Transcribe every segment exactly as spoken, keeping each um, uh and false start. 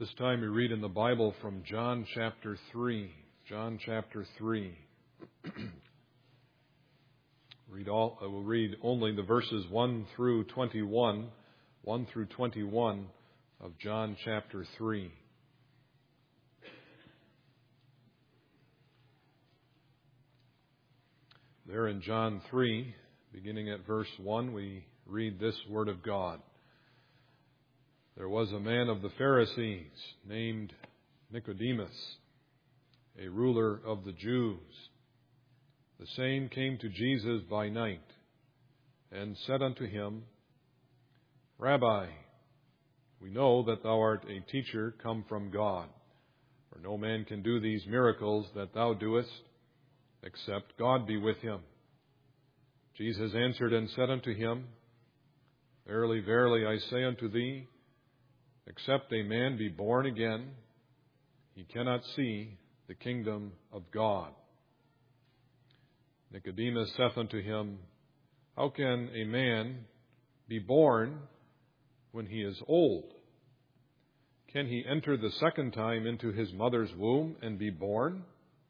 This time we read in the Bible from John chapter three. John chapter three. read all, I will read only the verses one through twenty-one, one through twenty-one of John chapter three. There in John three, beginning at verse one, we read this word of God. There was a man of the Pharisees named Nicodemus, a ruler of the Jews. The same came to Jesus by night and said unto him, Rabbi, we know that thou art a teacher come from God, for no man can do these miracles that thou doest, except God be with him. Jesus answered and said unto him, Verily, verily, I say unto thee, except a man be born again, he cannot see the kingdom of God. Nicodemus saith unto him, How can a man be born when he is old? Can he enter the second time into his mother's womb and be born?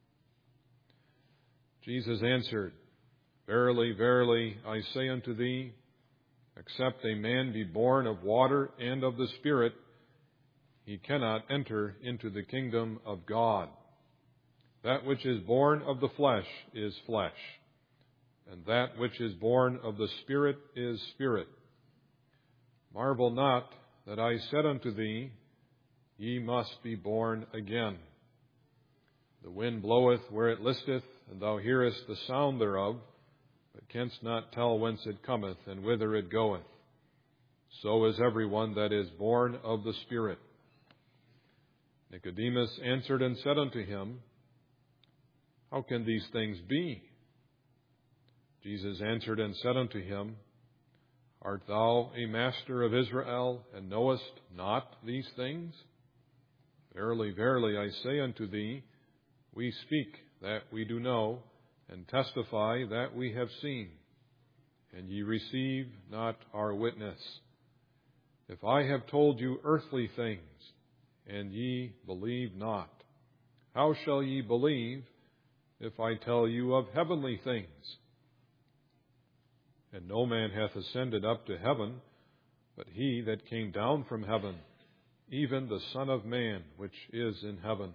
Jesus answered, Verily, verily, I say unto thee, except a man be born of water and of the Spirit, he cannot enter into the kingdom of God. That which is born of the flesh is flesh, and that which is born of the Spirit is spirit. Marvel not that I said unto thee, Ye must be born again. The wind bloweth where it listeth, and thou hearest the sound thereof, but canst not tell whence it cometh and whither it goeth. So is every one that is born of the Spirit. Nicodemus answered and said unto him, How can these things be? Jesus answered and said unto him, Art thou a master of Israel, and knowest not these things? Verily, verily, I say unto thee, we speak that we do know, and testify that we have seen, and ye receive not our witness. If I have told you earthly things, and ye believe not, how shall ye believe if I tell you of heavenly things? And no man hath ascended up to heaven, but he that came down from heaven, even the Son of Man which is in heaven.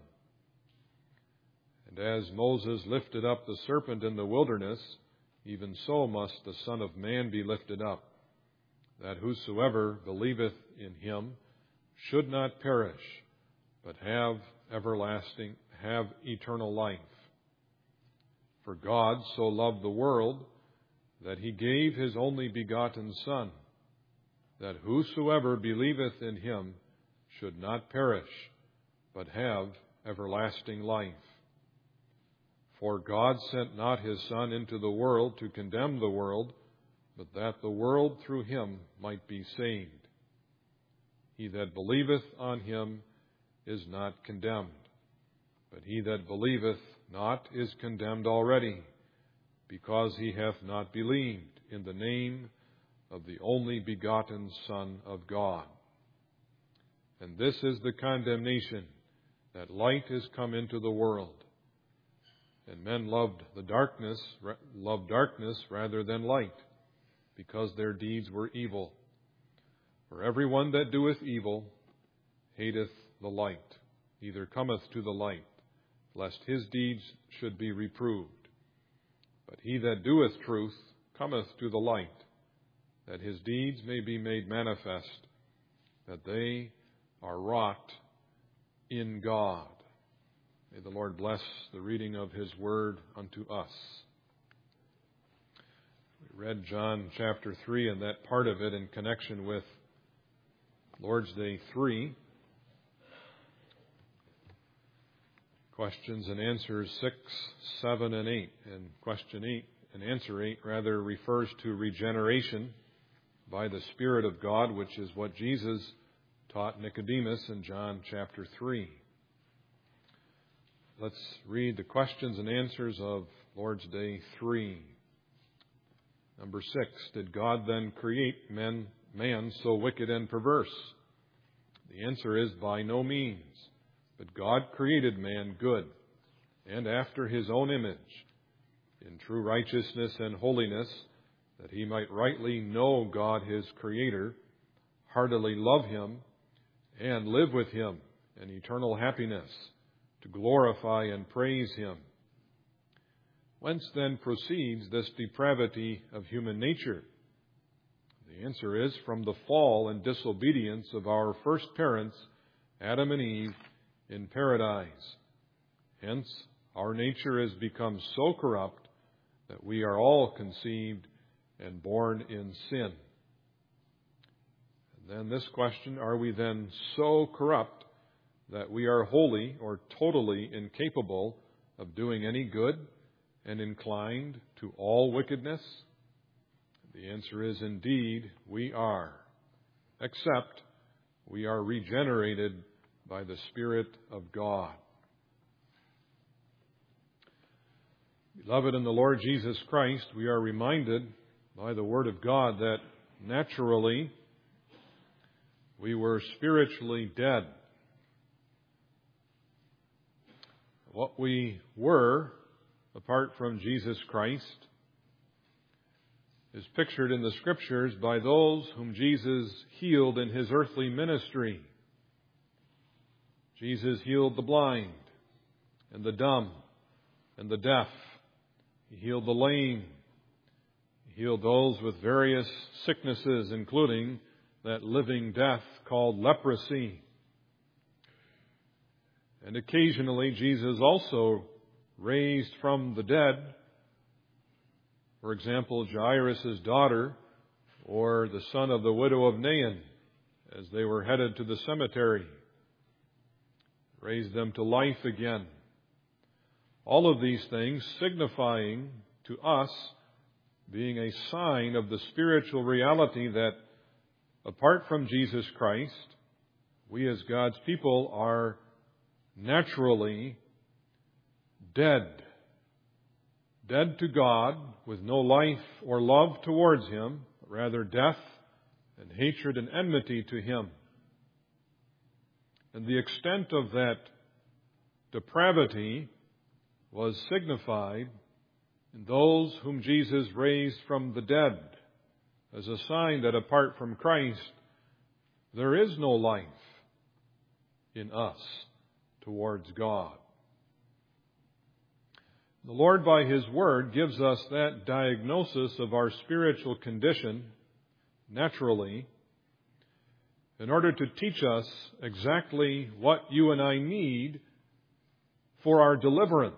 And as Moses lifted up the serpent in the wilderness, even so must the Son of Man be lifted up, that whosoever believeth in him should not perish, but have everlasting, have eternal life. For God so loved the world that he gave his only begotten Son, that whosoever believeth in him should not perish, but have everlasting life. For God sent not his Son into the world to condemn the world, but that the world through him might be saved. He that believeth on him is not condemned, but he that believeth not is condemned already, because he hath not believed in the name of the only begotten Son of God. And this is the condemnation, that light is come into the world, and men loved the darkness, loved darkness rather than light, because their deeds were evil. For every one that doeth evil hateth the light, neither cometh to the light, lest his deeds should be reproved. But he that doeth truth cometh to the light, that his deeds may be made manifest, that they are wrought in God. May the Lord bless the reading of his word unto us. We read John chapter three and that part of it in connection with Lord's Day three. Questions and answers six, seven, and eight. And question eight, and answer eight, rather, refers to regeneration by the Spirit of God, which is what Jesus taught Nicodemus in John chapter three. Let's read the questions and answers of Lord's Day three. Number six, did God then create men, man so wicked and perverse? The answer is by no means. But God created man good and after His own image, in true righteousness and holiness, that he might rightly know God His Creator, heartily love Him, and live with Him in eternal happiness, to glorify and praise Him. Whence then proceeds this depravity of human nature? The answer is from the fall and disobedience of our first parents, Adam and Eve, in paradise. Hence, our nature has become so corrupt that we are all conceived and born in sin. And then this question, are we then so corrupt that we are wholly or totally incapable of doing any good and inclined to all wickedness? The answer is indeed we are, except we are regenerated by the Spirit of God. Beloved in the Lord Jesus Christ, we are reminded by the Word of God that naturally we were spiritually dead. What we were apart from Jesus Christ is pictured in the Scriptures by those whom Jesus healed in His earthly ministry. Jesus healed the blind and the dumb and the deaf. He healed the lame. He healed those with various sicknesses, including that living death called leprosy. And occasionally Jesus also raised from the dead, for example, Jairus' daughter or the son of the widow of Nain as they were headed to the cemetery. Raised them to life again. All of these things signifying to us being a sign of the spiritual reality that apart from Jesus Christ, we as God's people are naturally dead. Dead to God with no life or love towards Him, but rather death and hatred and enmity to Him. And the extent of that depravity was signified in those whom Jesus raised from the dead as a sign that apart from Christ, there is no life in us towards God. The Lord, by His Word, gives us that diagnosis of our spiritual condition naturally in order to teach us exactly what you and I need for our deliverance.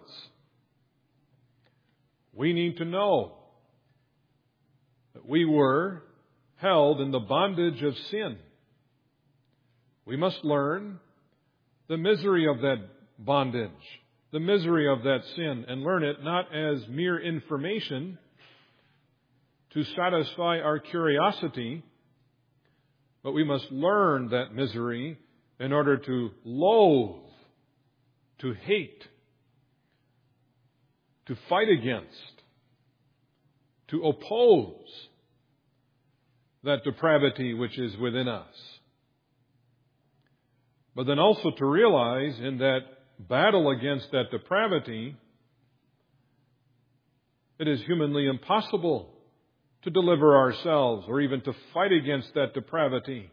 We need to know that we were held in the bondage of sin. We must learn the misery of that bondage, the misery of that sin, and learn it not as mere information to satisfy our curiosity, but we must learn that misery in order to loathe, to hate, to fight against, to oppose that depravity which is within us. But then also to realize in that battle against that depravity, it is humanly impossible to deliver ourselves or even to fight against that depravity.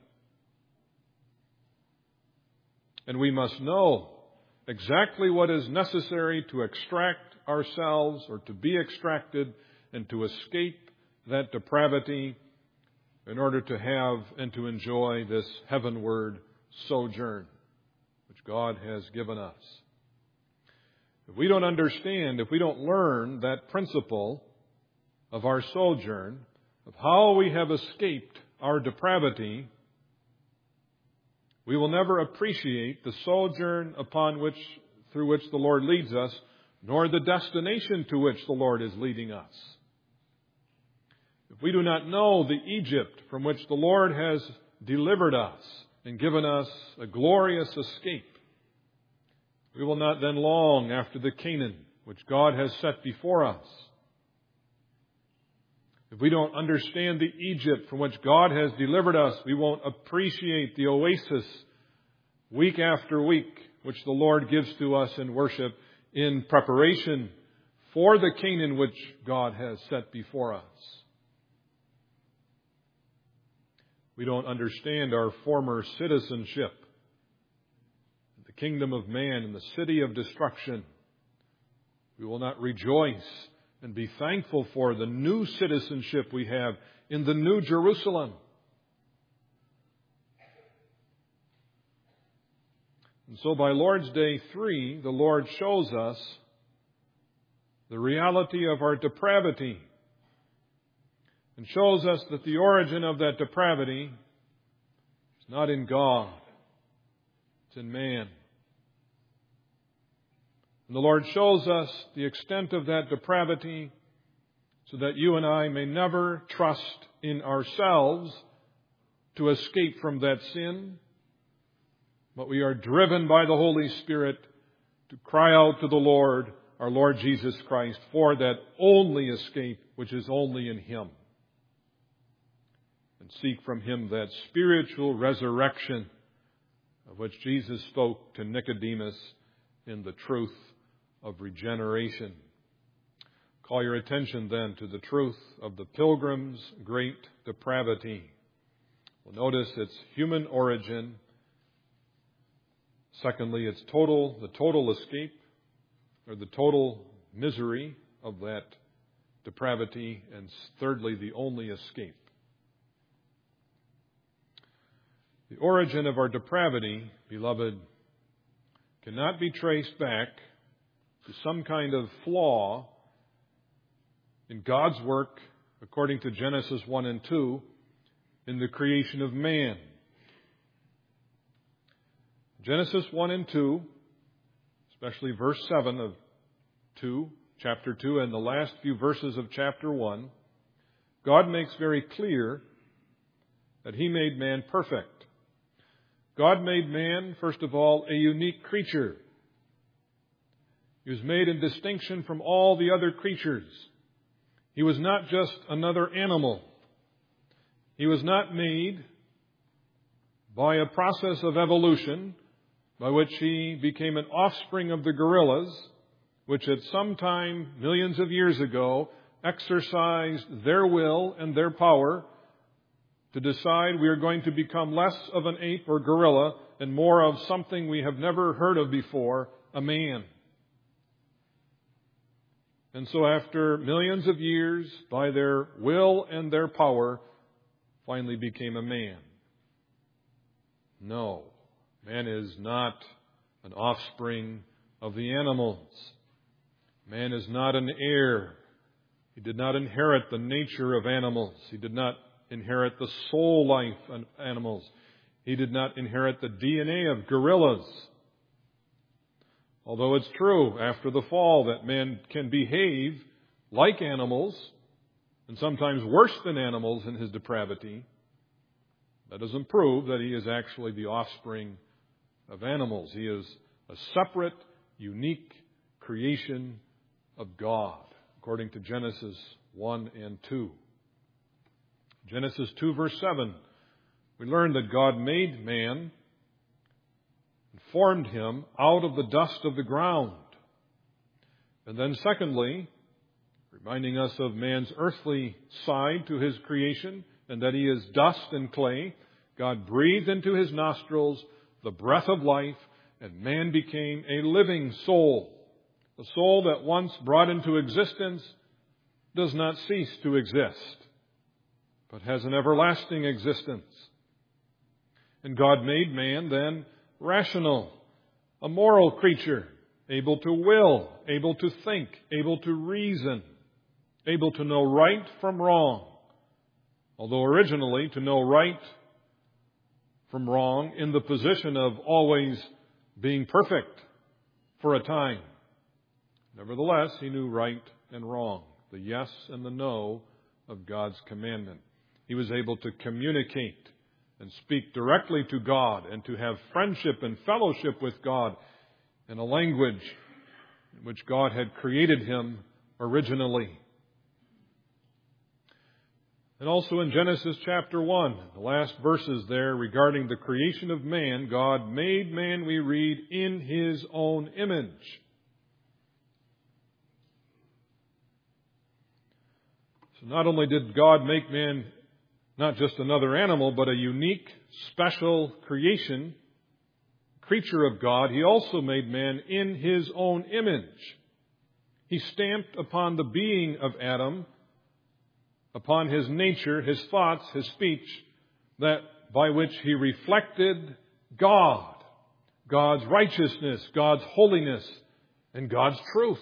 And we must know exactly what is necessary to extract ourselves or to be extracted and to escape that depravity in order to have and to enjoy this heavenward sojourn which God has given us. If we don't understand, if we don't learn that principle of our sojourn, of how we have escaped our depravity, we will never appreciate the sojourn upon which, through which the Lord leads us, nor the destination to which the Lord is leading us. If we do not know the Egypt from which the Lord has delivered us and given us a glorious escape, we will not then long after the Canaan which God has set before us. If we don't understand the Egypt from which God has delivered us, we won't appreciate the oasis week after week, which the Lord gives to us in worship in preparation for the Canaan which God has set before us. We don't understand our former citizenship, the kingdom of man and the city of destruction. We will not rejoice and be thankful for the new citizenship we have in the new Jerusalem. And so by Lord's Day three, the Lord shows us the reality of our depravity and shows us that the origin of that depravity is not in God, it's in man. And the Lord shows us the extent of that depravity so that you and I may never trust in ourselves to escape from that sin, but we are driven by the Holy Spirit to cry out to the Lord, our Lord Jesus Christ, for that only escape which is only in Him. And seek from Him that spiritual resurrection of which Jesus spoke to Nicodemus in the truth of regeneration. Call your attention then to the truth of the pilgrim's great depravity. Well, notice its human origin. Secondly, its total, the total escape, or the total misery of that depravity. And thirdly, the only escape. The origin of our depravity, beloved, cannot be traced back to some kind of flaw in God's work, according to Genesis one and two, in the creation of man. Genesis one and two, especially verse seven of two, chapter two, and the last few verses of chapter one, God makes very clear that He made man perfect. God made man, first of all, a unique creature. He was made in distinction from all the other creatures. He was not just another animal. He was not made by a process of evolution by which he became an offspring of the gorillas, which at some time, millions of years ago, exercised their will and their power to decide we are going to become less of an ape or gorilla and more of something we have never heard of before, a man. And so after millions of years, by their will and their power, finally became a man. No, man is not an offspring of the animals. Man is not an heir. He did not inherit the nature of animals. He did not inherit the soul life of animals. He did not inherit the D N A of gorillas. Although it's true, after the fall, that man can behave like animals, and sometimes worse than animals in his depravity, that doesn't prove that he is actually the offspring of animals. He is a separate, unique creation of God, according to Genesis one and two. Genesis two, verse seven, we learn that God made man, formed him out of the dust of the ground. And then secondly, reminding us of man's earthly side to his creation, and that he is dust and clay, God breathed into his nostrils the breath of life, and man became a living soul. A soul that once brought into existence does not cease to exist, but has an everlasting existence. And God made man then rational, a moral creature, able to will, able to think, able to reason, able to know right from wrong. Although originally to know right from wrong in the position of always being perfect for a time. Nevertheless, he knew right and wrong, the yes and the no of God's commandment. He was able to communicate and speak directly to God and to have friendship and fellowship with God in a language in which God had created him originally. And also in Genesis chapter one, the last verses there regarding the creation of man, God made man, we read, in His own image. So not only did God make man not just another animal, but a unique, special creation, creature of God, He also made man in His own image. He stamped upon the being of Adam, upon his nature, his thoughts, his speech, that by which he reflected God, God's righteousness, God's holiness, and God's truth.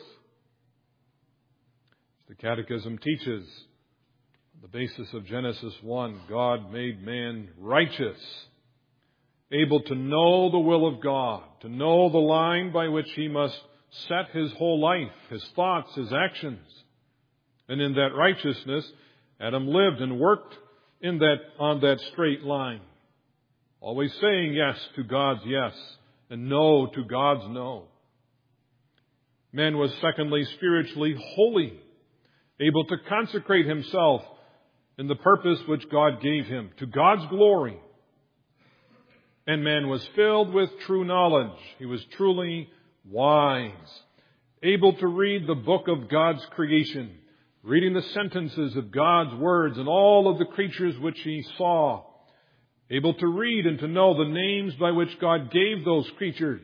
The Catechism teaches, on the basis of Genesis one, God made man righteous, able to know the will of God, to know the line by which he must set his whole life, his thoughts, his actions. And in that righteousness, Adam lived and worked in that, on that straight line, always saying yes to God's yes and no to God's no. Man was secondly spiritually holy, able to consecrate himself in the purpose which God gave him to God's glory. And man was filled with true knowledge. He was truly wise, able to read the book of God's creation, reading the sentences of God's words and all of the creatures which he saw, able to read and to know the names by which God gave those creatures.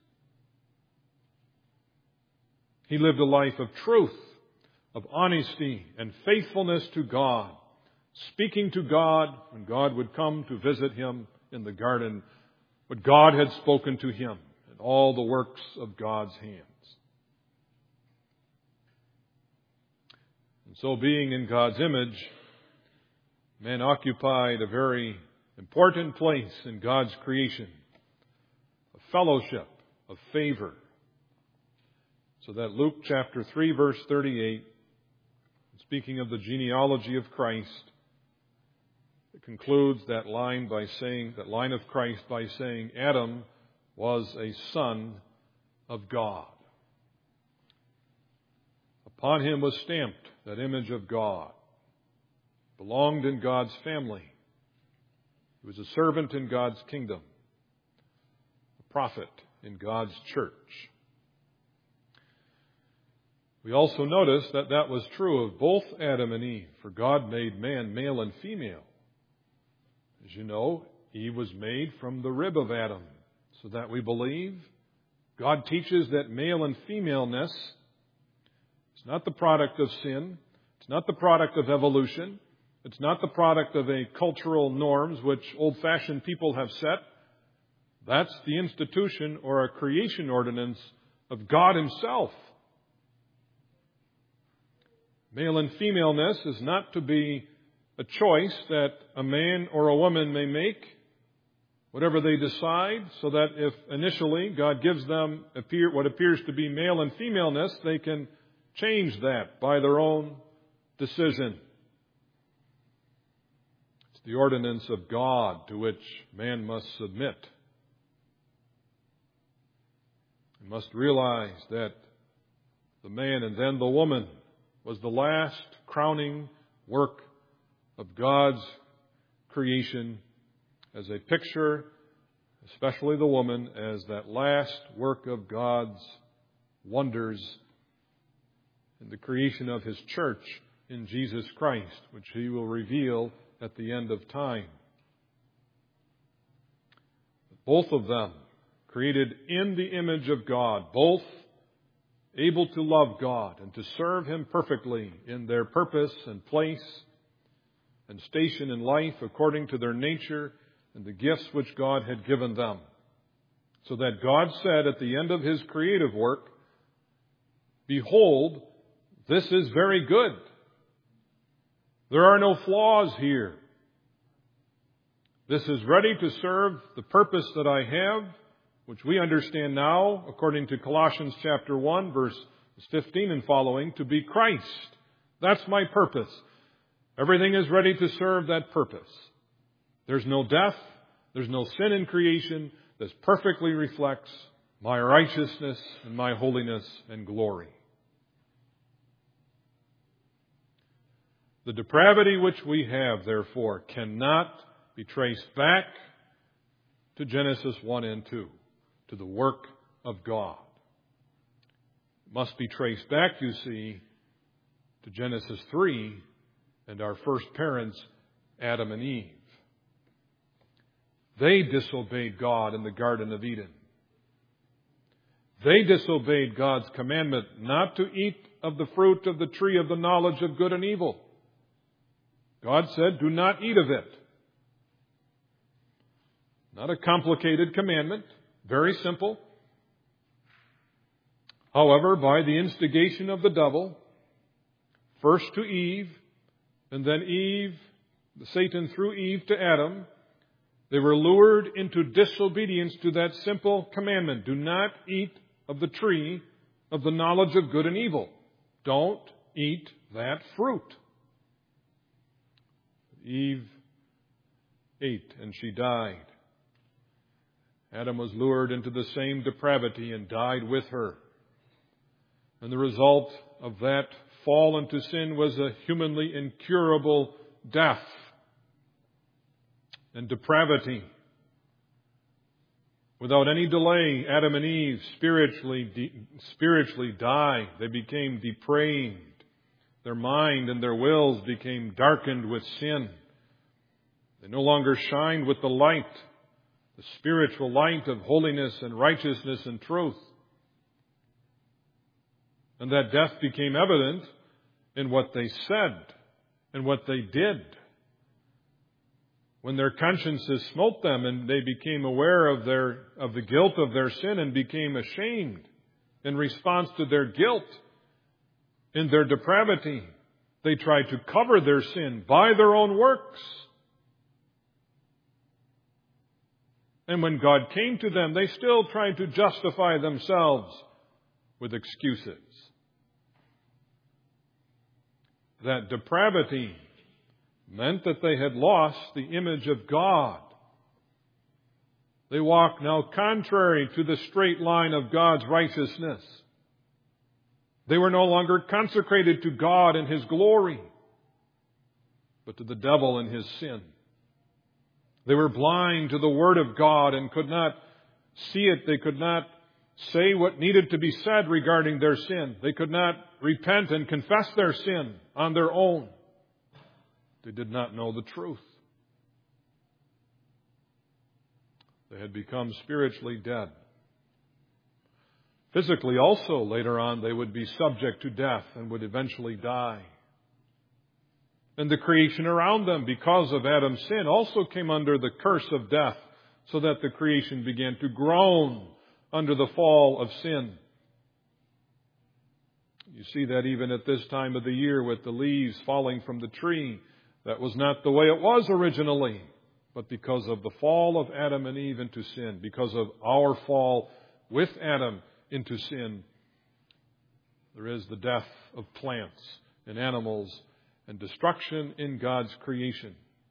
He lived a life of truth, of honesty and faithfulness to God, speaking to God when God would come to visit him in the garden, what God had spoken to him and all the works of God's hands. So being in God's image, man occupied a very important place in God's creation, a fellowship of favor. So that Luke chapter three, verse thirty-eight, speaking of the genealogy of Christ, it concludes that line by saying, that line of Christ by saying, Adam was a son of God. Upon him was stamped that image of God, belonged in God's family. He was a servant in God's kingdom, a prophet in God's church. We also notice that that was true of both Adam and Eve, for God made man male and female. As you know, Eve was made from the rib of Adam, so that we believe God teaches that male and femaleness It's not the product of sin. It's not the product of evolution. It's not the product of a cultural norms which old-fashioned people have set. That's the institution or a creation ordinance of God Himself. Male and femaleness is not to be a choice that a man or a woman may make, whatever they decide, so that if initially God gives them appear, what appears to be male and femaleness, they can change that by their own decision. It's the ordinance of God to which man must submit. He must realize that the man and then the woman was the last crowning work of God's creation as a picture, especially the woman, as that last work of God's wonders in the creation of His church in Jesus Christ, which He will reveal at the end of time. Both of them created in the image of God, both able to love God and to serve Him perfectly in their purpose and place and station in life according to their nature and the gifts which God had given them. So that God said at the end of His creative work, "Behold, this is very good. There are no flaws here. This is ready to serve the purpose that I have," which we understand now, according to Colossians chapter one, verse fifteen and following, to be Christ. That's my purpose. Everything is ready to serve that purpose. There's no death. There's no sin in creation. This perfectly reflects my righteousness and my holiness and glory. The depravity which we have, therefore, cannot be traced back to Genesis one and two, to the work of God. It must be traced back, you see, to Genesis three and our first parents, Adam and Eve. They disobeyed God in the Garden of Eden. They disobeyed God's commandment not to eat of the fruit of the tree of the knowledge of good and evil. God said, do not eat of it. Not a complicated commandment, very simple. However, by the instigation of the devil, first to Eve, and then Eve, Satan through Eve to Adam, they were lured into disobedience to that simple commandment. Do not eat of the tree of the knowledge of good and evil. Don't eat that fruit. Eve ate and she died. Adam was lured into the same depravity and died with her. And the result of that fall into sin was a humanly incurable death and depravity. Without any delay, Adam and Eve spiritually de- spiritually died. They became depraved. Their mind and their wills became darkened with sin. They no longer shined with the light, the spiritual light of holiness and righteousness and truth. And that death became evident in what they said and what they did. When their consciences smote them and they became aware of their of the guilt of their sin and became ashamed in response to their guilt, in their depravity, they tried to cover their sin by their own works. And when God came to them, they still tried to justify themselves with excuses. That depravity meant that they had lost the image of God. They walked now contrary to the straight line of God's righteousness. They were no longer consecrated to God and His glory, but to the devil and his sin. They were blind to the Word of God and could not see it. They could not say what needed to be said regarding their sin. They could not repent and confess their sin on their own. They did not know the truth. They had become spiritually dead. Physically also, later on, they would be subject to death and would eventually die. And the creation around them, because of Adam's sin, also came under the curse of death, so that the creation began to groan under the fall of sin. You see that even at this time of the year with the leaves falling from the tree. That was not the way it was originally, but because of the fall of Adam and Eve into sin, because of our fall with Adam into sin, there is the death of plants and animals and destruction in God's creation.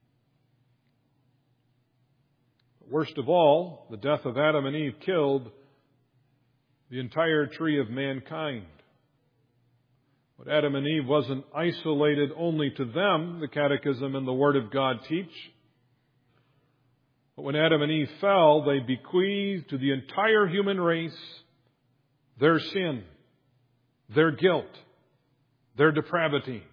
Worst of all, the death of Adam and Eve killed the entire tree of mankind. But Adam and Eve wasn't isolated only to them, the Catechism and the Word of God teach. But when Adam and Eve fell, they bequeathed to the entire human race their sin, their guilt, their depravity.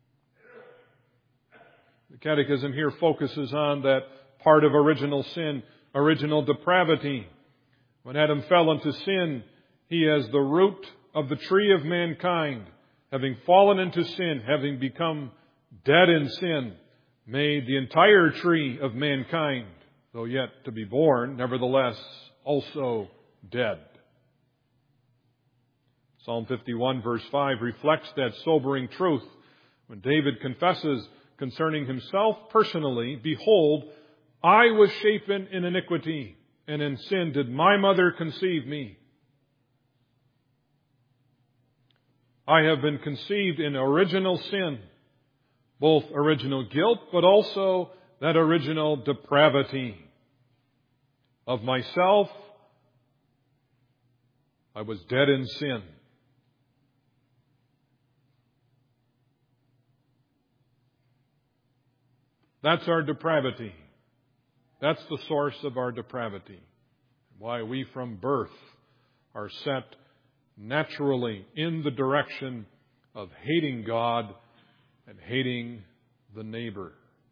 The Catechism here focuses on that part of original sin, original depravity. When Adam fell into sin, he, as the root of the tree of mankind, having fallen into sin, having become dead in sin, made the entire tree of mankind, though yet to be born, nevertheless also dead. Psalm fifty-one verse five reflects that sobering truth when David confesses concerning himself personally, "Behold, I was shapen in iniquity, and in sin did my mother conceive me. I have been conceived in original sin," both original guilt, but also that original depravity of myself. I was dead in sin. That's our depravity. That's the source of our depravity. Why we from birth are set naturally in the direction of hating God and hating the neighbor.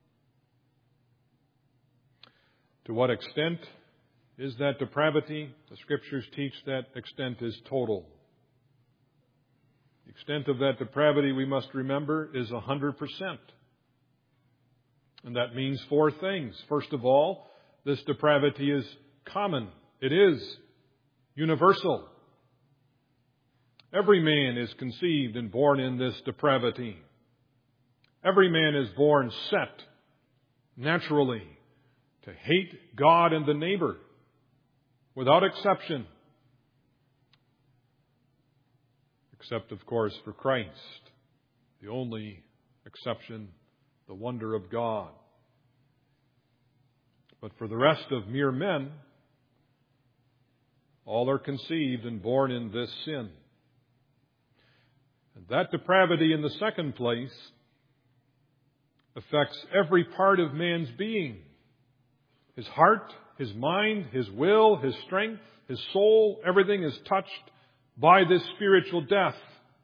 To what extent is that depravity? The Scriptures teach that extent is total. The extent of that depravity, we must remember, is one hundred percent. And that means four things. First of all, this depravity is common. It is universal. Every man is conceived and born in this depravity. Every man is born set naturally to hate God and the neighbor, without exception. Except, of course, for Christ, the only exception, the wonder of God. But for the rest of mere men, all are conceived and born in this sin. And that depravity, in the second place, affects every part of man's being. His heart, his mind, his will, his strength, his soul, everything is touched by this spiritual death.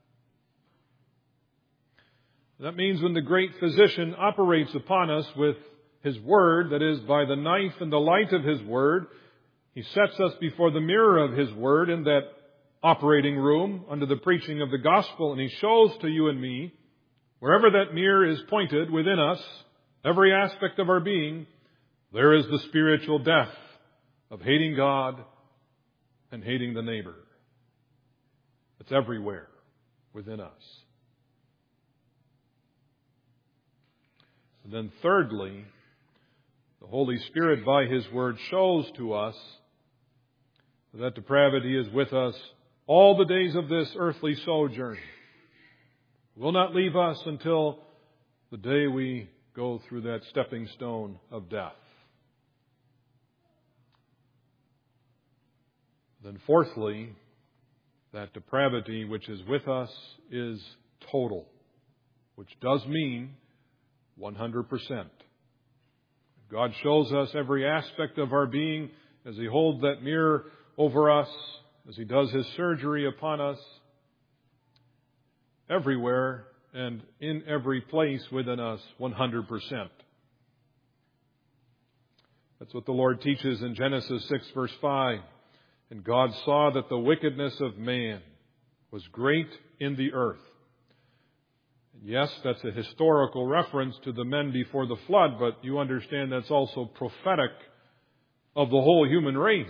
That means when the great physician operates upon us with His Word, that is, by the knife and the light of His Word, He sets us before the mirror of His Word in that operating room under the preaching of the gospel, and He shows to you and me, wherever that mirror is pointed within us, every aspect of our being, there is the spiritual death of hating God and hating the neighbor. It's everywhere within us. And then thirdly, the Holy Spirit by His Word shows to us that depravity is with us all the days of this earthly sojourn. It will not leave us until the day we go through that stepping stone of death. Then fourthly, that depravity which is with us is total, which does mean one hundred percent. God shows us every aspect of our being as He holds that mirror over us, as He does His surgery upon us, everywhere and in every place within us, one hundred percent. That's what the Lord teaches in Genesis six, verse five. And God saw that the wickedness of man was great in the earth. Yes, that's a historical reference to the men before the flood, but you understand that's also prophetic of the whole human race.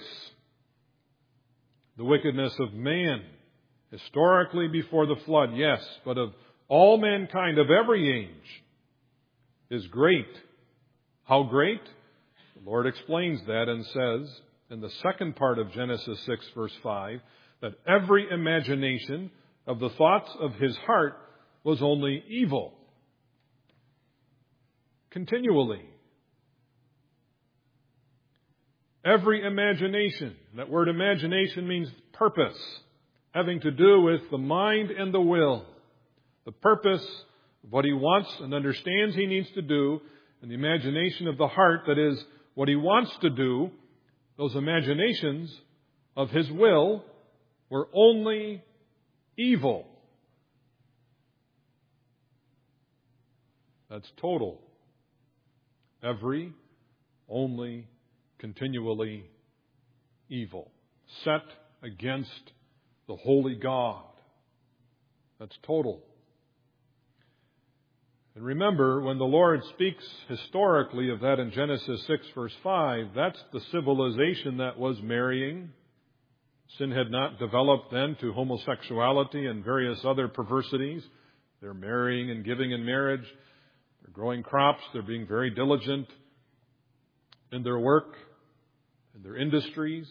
The wickedness of man, historically before the flood, yes, but of all mankind of every age, is great. How great? The Lord explains that and says, in the second part of Genesis six, verse five, that every imagination of the thoughts of his heart was only evil. Continually. Every imagination. That word imagination means purpose, having to do with the mind and the will. The purpose of what he wants and understands he needs to do, and the imagination of the heart, that is, what he wants to do. Those imaginations of his will were only evil. That's total. Every, only, continually evil. Set against the holy God. That's total. And remember, when the Lord speaks historically of that in Genesis six, verse five, that's the civilization that was marrying. Sin had not developed then to homosexuality and various other perversities. They're marrying and giving in marriage. They're growing crops. They're being very diligent in their work, in their industries.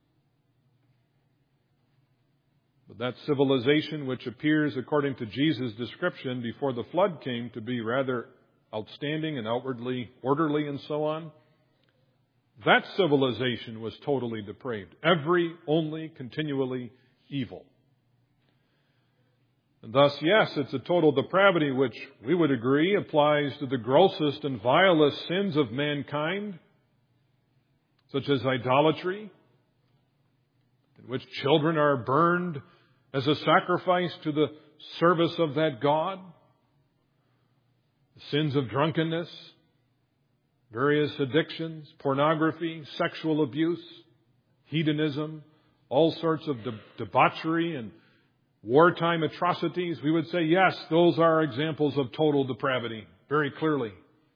But that civilization, which appears, according to Jesus' description, before the flood came to be rather outstanding and outwardly orderly and so on, that civilization was totally depraved. Every, only, continually evil. And thus, yes, it's a total depravity which we would agree applies to the grossest and vilest sins of mankind, such as idolatry, in which children are burned as a sacrifice to the service of that God, the sins of drunkenness, various addictions, pornography, sexual abuse, hedonism, all sorts of de- debauchery and wartime atrocities. We would say, yes, those are examples of total depravity, very clearly.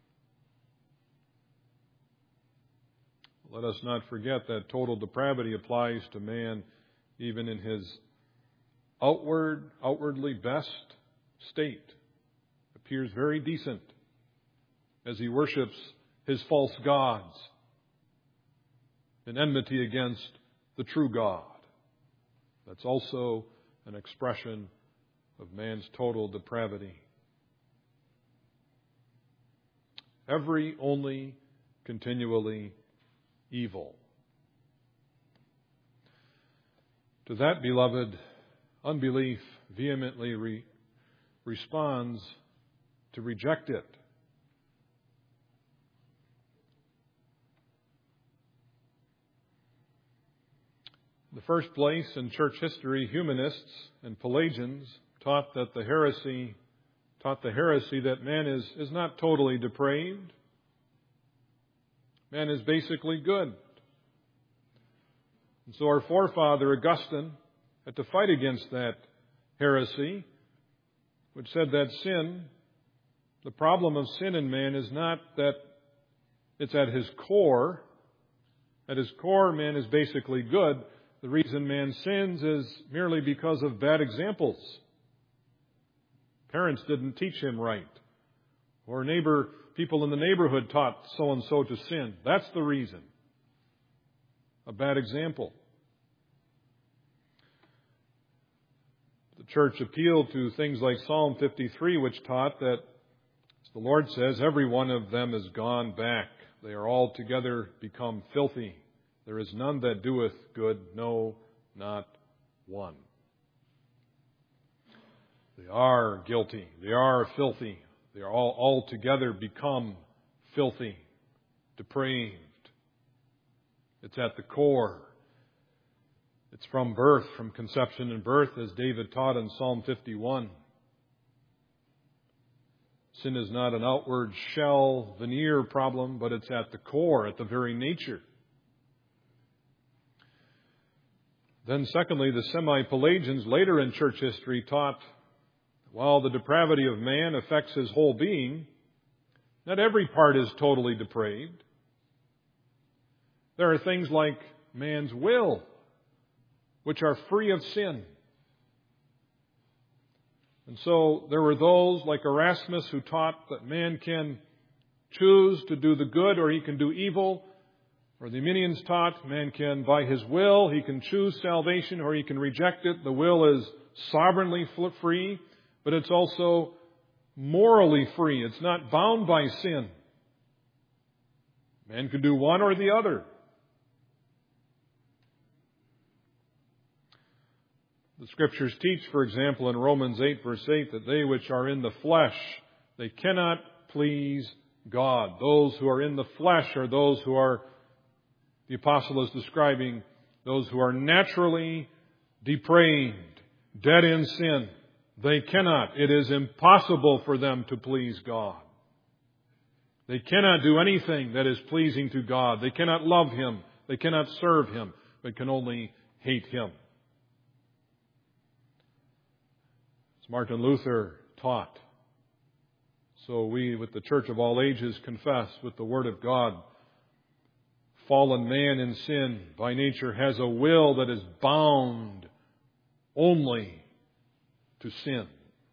Let us not forget that total depravity applies to man even in his outward, outwardly best state. Appears very decent as he worships his false gods in enmity against the true God. That's also an expression of man's total depravity. Every, only, continually evil. To that, beloved, unbelief vehemently re- responds to reject it. In the first place, in church history, humanists and Pelagians taught that the heresy taught the heresy that man is, is not totally depraved. Man is basically good. And so our forefather Augustine had to fight against that heresy, which said that sin, the problem of sin in man is not that it's at his core. At his core, man is basically good. The reason man sins is merely because of bad examples. Parents didn't teach him right. Or neighbor, people in the neighborhood taught so-and-so to sin. That's the reason. A bad example. The church appealed to things like Psalm fifty-three, which taught that, as the Lord says, every one of them is gone back. They are all together become filthy. There is none that doeth good, no, not one. They are guilty. They are filthy. They are all altogether become filthy, depraved. It's at the core. It's from birth, from conception and birth, as David taught in Psalm fifty-one. Sin is not an outward shell, veneer problem, but it's at the core, at the very nature. Then secondly, the semi-Pelagians later in church history taught, while the depravity of man affects his whole being, not every part is totally depraved. There are things like man's will, which are free of sin. And so there were those like Erasmus who taught that man can choose to do the good or he can do evil. Or the Arminians taught man can, by his will, he can choose salvation or he can reject it. The will is sovereignly free, but it's also morally free. It's not bound by sin. Man can do one or the other. The Scriptures teach, for example, in Romans eight, verse eight, that they which are in the flesh, they cannot please God. Those who are in the flesh are those who are, the apostle is describing, those who are naturally depraved, dead in sin. They cannot. It is impossible for them to please God. They cannot do anything that is pleasing to God. They cannot love Him. They cannot serve Him, but can only hate Him. As Martin Luther taught, so we, with the Church of all ages, confess with the Word of God, fallen man in sin by nature has a will that is bound only to sin.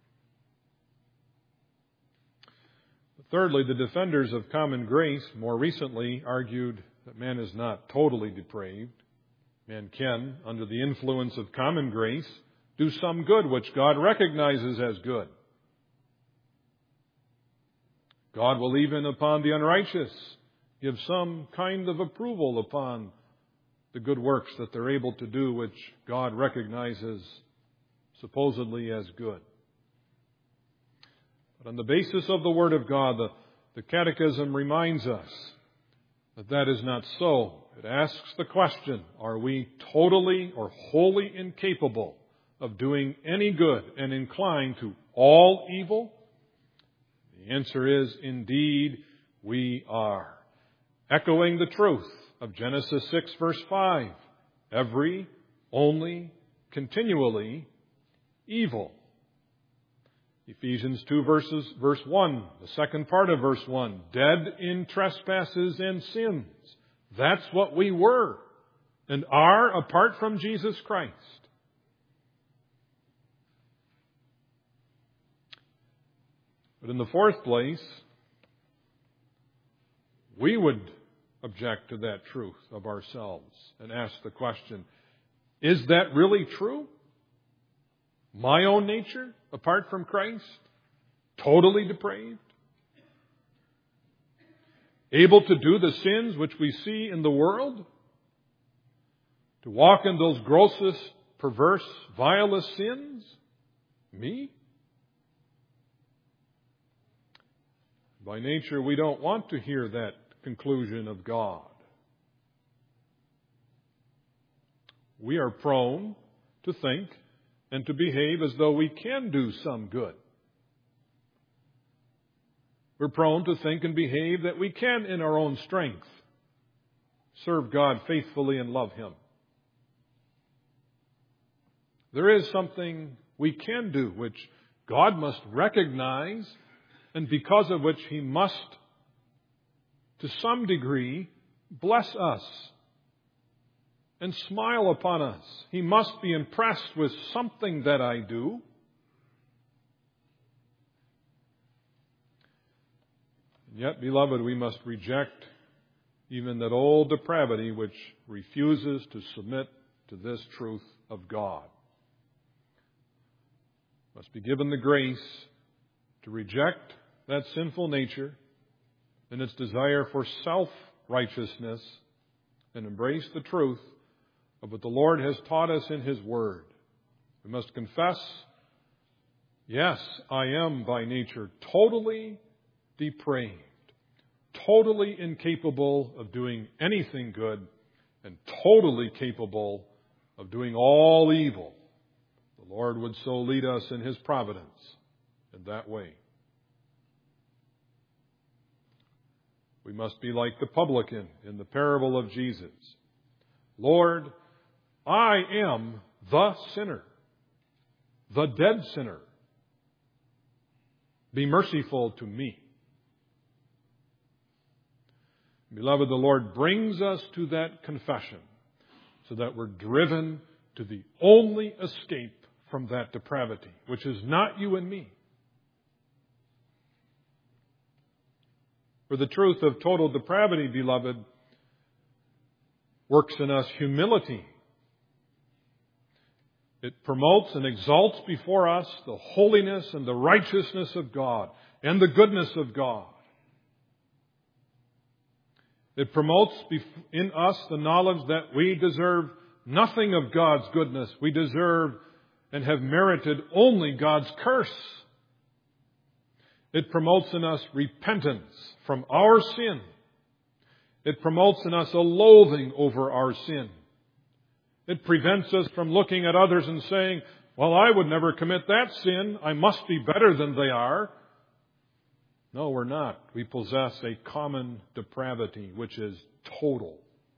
Thirdly, the defenders of common grace more recently argued that man is not totally depraved. Man can, under the influence of common grace, do some good which God recognizes as good. God will even upon the unrighteous give some kind of approval upon the good works that they're able to do, which God recognizes supposedly as good. But on the basis of the Word of God, the, the Catechism reminds us that that is not so. It asks the question, are we totally or wholly incapable of doing any good and inclined to all evil? The answer is, indeed, we are. Echoing the truth of Genesis six, verse five, every, only, continually evil. Ephesians two, verses, verse one, the second part of verse one, dead in trespasses and sins. That's what we were and are apart from Jesus Christ. But in the fourth place, we would object to that truth of ourselves and ask the question, is that really true? My own nature, apart from Christ, totally depraved? Able to do the sins which we see in the world? To walk in those grossest, perverse, vilest sins? Me? By nature, we don't want to hear that conclusion of God. We are prone to think and to behave as though we can do some good. We're prone to think and behave that we can, in our own strength, serve God faithfully and love Him. There is something we can do which God must recognize, and because of which He must, to some degree, bless us and smile upon us. He must be impressed with something that I do. And yet, beloved, we must reject even that old depravity which refuses to submit to this truth of God. Must be given the grace to reject that sinful nature and its desire for self-righteousness and embrace the truth of what the Lord has taught us in His Word. We must confess, yes, I am by nature totally depraved, totally incapable of doing anything good, and totally capable of doing all evil. The Lord would so lead us in His providence in that way. We must be like the publican in the parable of Jesus. Lord, I am the sinner, the dead sinner. Be merciful to me. Beloved, the Lord brings us to that confession so that we're driven to the only escape from that depravity, which is not you and me. For the truth of total depravity, beloved, works in us humility. It promotes and exalts before us the holiness and the righteousness of God and the goodness of God. It promotes in us the knowledge that we deserve nothing of God's goodness. We deserve and have merited only God's curse. It promotes in us repentance from our sin. It promotes in us a loathing over our sin. It prevents us from looking at others and saying, well, I would never commit that sin. I must be better than they are. No, we're not. We possess a common depravity, which is total,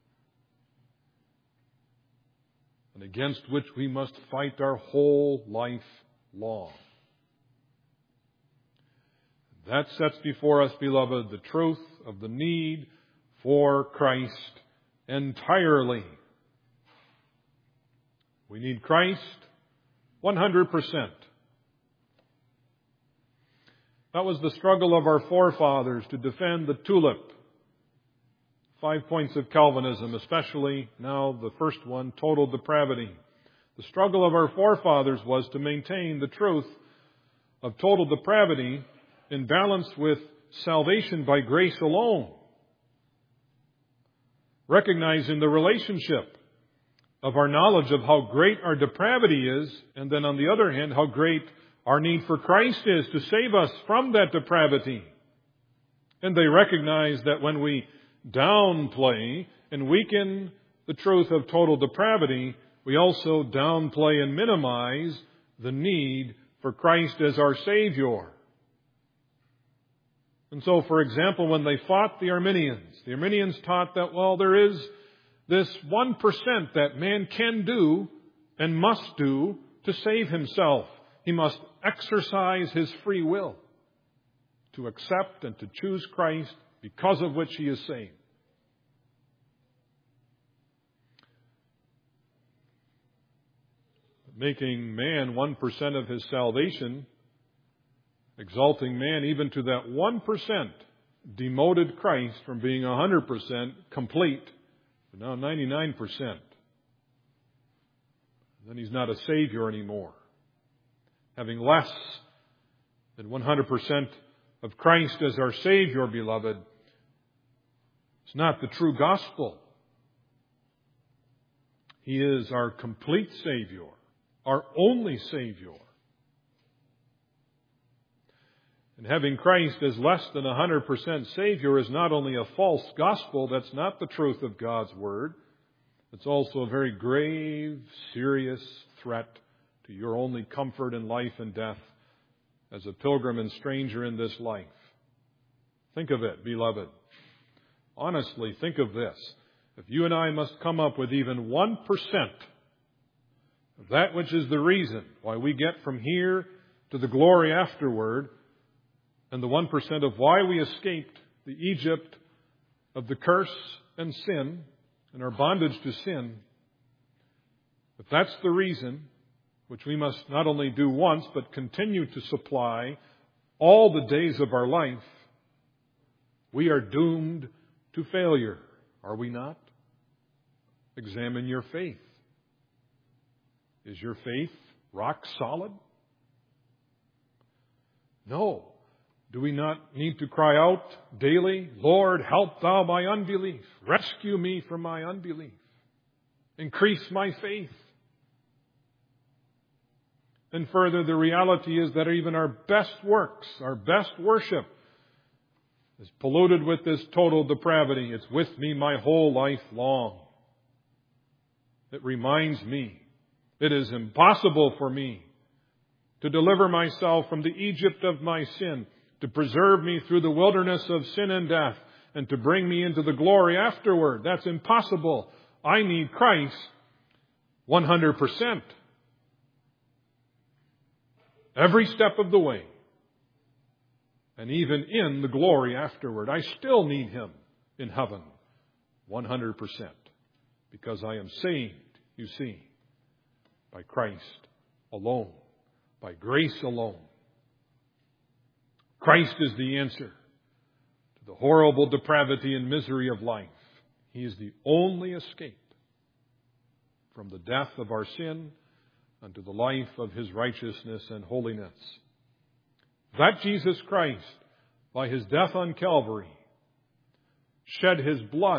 and against which we must fight our whole life long. That sets before us, beloved, the truth of the need for Christ entirely. We need Christ one hundred percent. That was the struggle of our forefathers to defend the tulip. Five points of Calvinism, especially now the first one, total depravity. The struggle of our forefathers was to maintain the truth of total depravity in balance with salvation by grace alone. Recognizing the relationship of our knowledge of how great our depravity is, and then on the other hand, how great our need for Christ is to save us from that depravity. And they recognize that when we downplay and weaken the truth of total depravity, we also downplay and minimize the need for Christ as our Savior. And so, for example, when they fought the Arminians, the Arminians taught that, well, there is this one percent that man can do and must do to save himself. He must exercise his free will to accept and to choose Christ, because of which he is saved. Making man one percent of his salvation, exalting man even to that one percent, demoted Christ from being one hundred percent complete to now ninety-nine percent. Then he's not a Savior anymore. Having less than one hundred percent of Christ as our Savior, beloved, it's not the true gospel. He is our complete Savior, our only Savior. And having Christ as less than one hundred percent Savior is not only a false gospel, that's not the truth of God's Word. It's also a very grave, serious threat to your only comfort in life and death as a pilgrim and stranger in this life. Think of it, beloved. Honestly, think of this. If you and I must come up with even one percent of that which is the reason why we get from here to the glory afterward, and the one percent of why we escaped the Egypt of the curse and sin and our bondage to sin, if that's the reason, which we must not only do once, but continue to supply all the days of our life, we are doomed to failure, are we not? Examine your faith. Is your faith rock solid? No. Do we not need to cry out daily, Lord, help thou my unbelief. Rescue me from my unbelief. Increase my faith. And further, the reality is that even our best works, our best worship, is polluted with this total depravity. It's with me my whole life long. It reminds me it is impossible for me to deliver myself from the Egypt of my sin, to preserve me through the wilderness of sin and death, and to bring me into the glory afterward. That's impossible. I need Christ one hundred percent. Every step of the way. And even in the glory afterward, I still need Him in heaven one hundred percent. Because I am saved, you see, by Christ alone, by grace alone. Christ is the answer to the horrible depravity and misery of life. He is the only escape from the death of our sin unto the life of His righteousness and holiness. That Jesus Christ, by His death on Calvary, shed His blood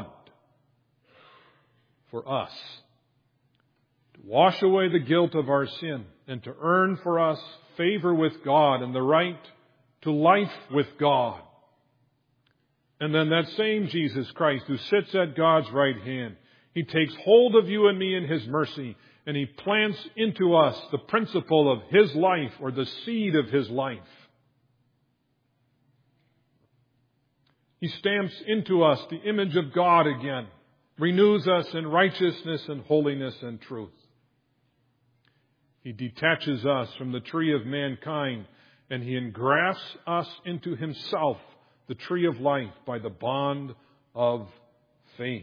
for us, to wash away the guilt of our sin and to earn for us favor with God and the right to life with God. And then that same Jesus Christ who sits at God's right hand, He takes hold of you and me in His mercy, and He plants into us the principle of His life, or the seed of His life. He stamps into us the image of God again, renews us in righteousness and holiness and truth. He detaches us from the tree of mankind, and He engrafts us into Himself, the tree of life, by the bond of faith.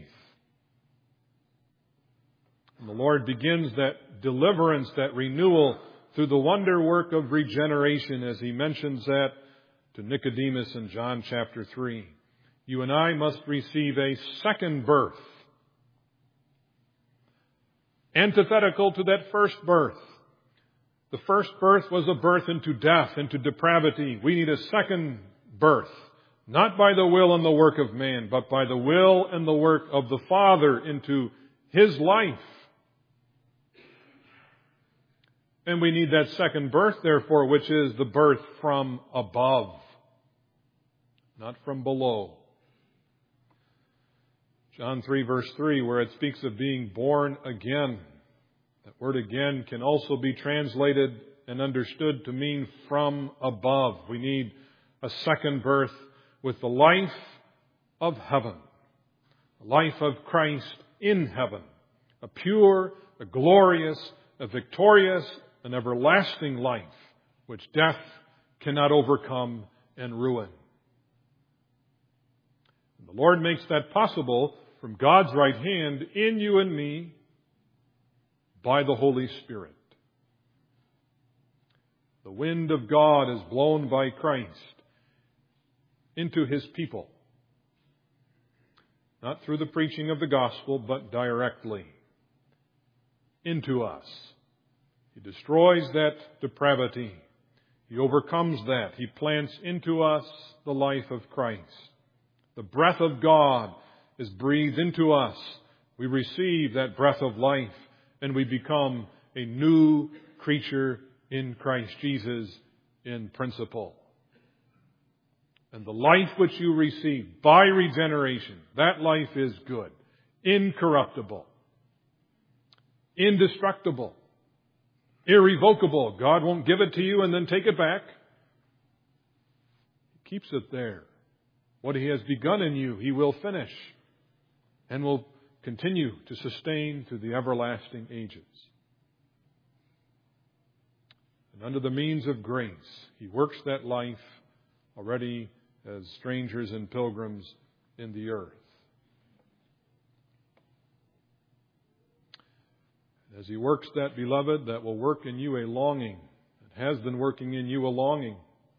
And the Lord begins that deliverance, that renewal, through the wonder work of regeneration, as He mentions that to Nicodemus in John chapter three. You and I must receive a second birth, antithetical to that first birth. The first birth was a birth into death, into depravity. We need a second birth, not by the will and the work of man, but by the will and the work of the Father into His life. And we need that second birth, therefore, which is the birth from above, not from below. John three, verse three, where it speaks of being born again. That word again can also be translated and understood to mean from above. We need a second birth with the life of heaven, the life of Christ in heaven, a pure, a glorious, a victorious, an everlasting life which death cannot overcome and ruin. And the Lord makes that possible from God's right hand in you and me by the Holy Spirit. The wind of God is blown by Christ into His people, not through the preaching of the gospel, but directly into us. He destroys that depravity. He overcomes that. He plants into us the life of Christ. The breath of God is breathed into us. We receive that breath of life, and we become a new creature in Christ Jesus in principle. And the life which you receive by regeneration, that life is good, incorruptible, indestructible, irrevocable. God won't give it to you and then take it back. He keeps it there. What He has begun in you, He will finish and will continue to sustain to the everlasting ages. And under the means of grace, He works that life already as strangers and pilgrims in the earth. As He works that, beloved, that will work in you a longing. It has been working in you a longing.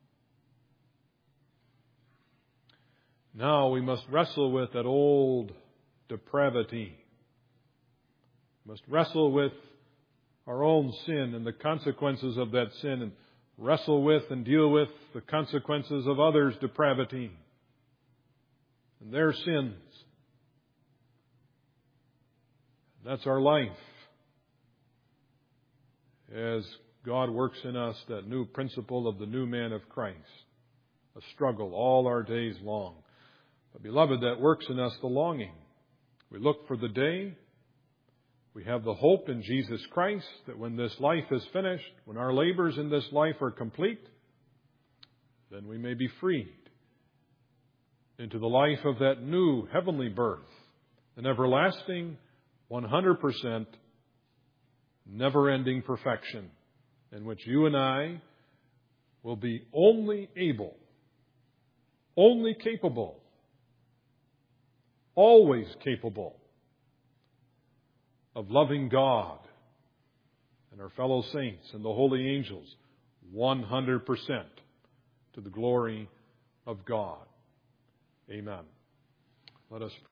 Now we must wrestle with that old depravity. We must wrestle with our own sin and the consequences of that sin, and wrestle with and deal with the consequences of others' depravity and their sins. That's our life as God works in us that new principle of the new man of Christ. A struggle all our days long. But beloved, that works in us the longing. We look for the day. We have the hope in Jesus Christ that when this life is finished, when our labors in this life are complete, then we may be freed into the life of that new heavenly birth, an everlasting, one hundred percent, never-ending perfection in which you and I will be only able, only capable, always capable of loving God and our fellow saints and the holy angels one hundred percent to the glory of God. Amen. Let us